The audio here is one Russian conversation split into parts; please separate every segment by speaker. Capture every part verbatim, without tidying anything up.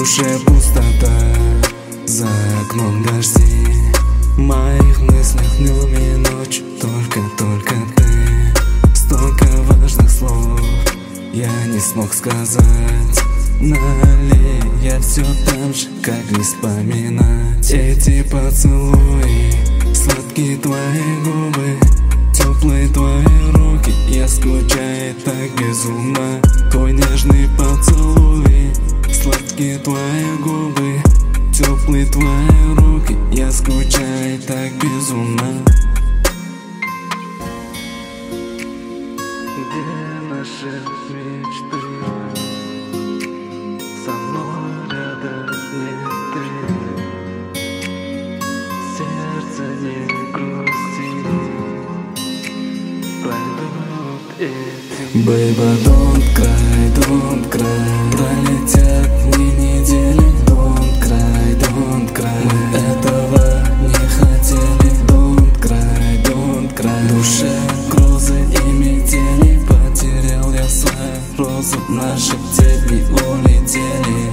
Speaker 1: душе пустота, за окном дожди. В моих мыслях днем и ночью только-только ты. Столько важных слов я не смог сказать. Налей, я все там же, как не вспоминать эти поцелуи, сладкие твои губы, теплые твои руки. Я скучаю так безумно. Твой нежный поцелуй, сладкие твои губы, теплые твои руки. Я скучаю так безумно. Где наши мечты? Со мной рядом нет ты. Сердце не грусти, пройдут эти. Baby, don't cry, don't cry. Пролетят дни, недели. Don't cry, don't cry. Мы этого не хотели. Don't cry, don't cry. В душе грозы и метели. Потерял я свою розу. Наши дебри улетели.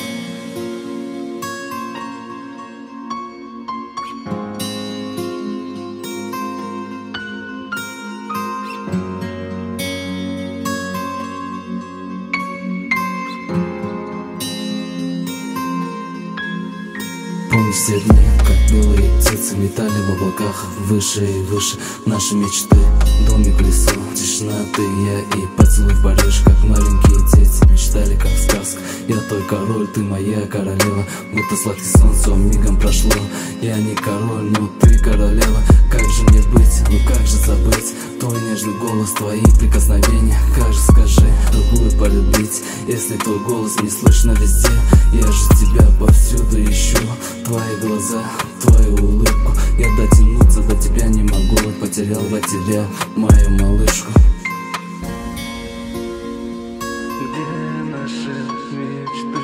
Speaker 2: Помню все дни, как белые птицы летали в облаках выше и выше. Наши мечты, домик в лесу, тишина, ты, я и поцелуй в Париж. Как маленькие дети мечтали, как в сказках. Я твой король, ты моя королева. Будто сладкий сон, все мигом прошло. Я не король, но ты королева. Как же мне быть, ну как же забыть твой нежный голос, твои прикосновения. Как же, скажи, другую полюбить, если твой голос не слышно везде. Я же тебя повсюду ищу, твои глаза, твою улыбку. Я дотянуться до тебя не могу, потерял во тебя мою малышку.
Speaker 1: Где наши мечты?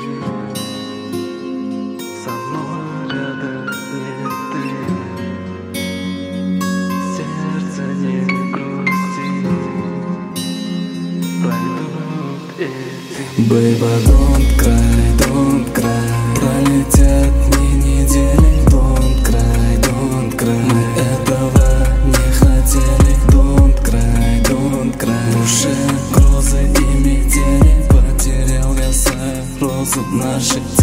Speaker 1: Со мной рядом нет ты. Сердце не грусти, пройдут эти. Baby, don't cry, don't cry. Пролетят дни, недели. Don't cry, don't cry. Мы этого не хотели. Don't cry, don't cry. В душе грозы и метели. Потерял я свою розу. Наши